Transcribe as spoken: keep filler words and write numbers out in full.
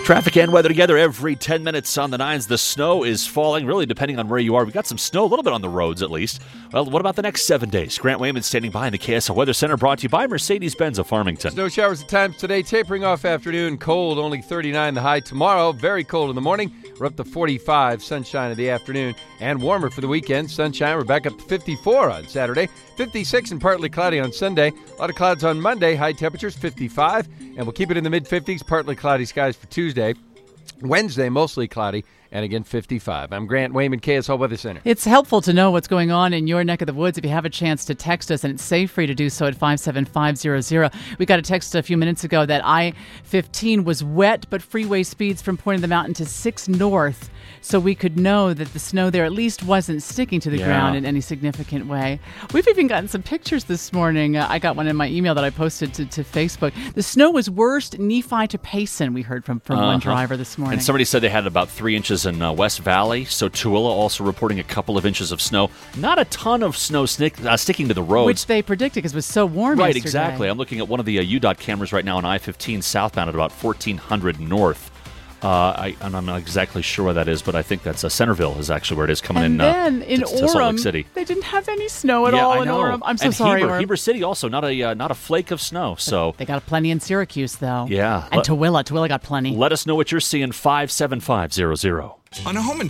Traffic and weather together every ten minutes on the nines. The snow is falling, really depending on where you are. We got some snow, a little bit on the roads at least. Well, what about the next seven days? Grant Wayman standing by in the K S L Weather Center, brought to you by Mercedes-Benz of Farmington. Snow showers at times today, tapering off afternoon. Cold, only thirty-nine the high. Tomorrow, very cold in the morning. We're up to forty-five, sunshine in the afternoon. And warmer for the weekend. Sunshine, we're back up to fifty-four on Saturday. fifty-six and partly cloudy on Sunday. A lot of clouds on Monday. High temperatures, fifty-five. And we'll keep it in the mid-fifties. Partly cloudy skies for Tuesday. Wednesday, mostly cloudy, and again, fifty-five. I'm Grant Wayman, K S L Weather Center. It's helpful to know what's going on in your neck of the woods if you have a chance to text us, and it's safe for you to do so at five seven five zero zero. We got a text a few minutes ago that I fifteen was wet, but freeway speeds from Point of the Mountain to six North, so we could know that the snow there at least wasn't sticking to the Yeah. ground in any significant way. We've even gotten some pictures this morning. Uh, I got one in my email that I posted to, to Facebook. The snow was worst Nephi to Payson, we heard from, from Uh-huh. one driver this morning. And somebody said they had about three inches in uh, West Valley. So Tooele also reporting a couple of inches of snow. Not a ton of snow snick, uh, sticking to the roads. Which they predicted because it was so warm Right, yesterday. exactly. I'm looking at one of the uh, U DOT cameras right now on I fifteen southbound at about fourteen hundred north. Uh, I, and I'm not exactly sure where that is, but I think that's uh, Centerville is actually where it is coming And in, then uh, in to, to Salt Orem, Lake City. they didn't have any snow at yeah, all I in know. Orem. I'm so and sorry, Heber, Orem. Heber City also not a uh, not a flake of snow. So They got plenty in Syracuse, though. Yeah. And Tooele. Tooele got plenty. let us know what you're seeing. five seven five zero zero. On a home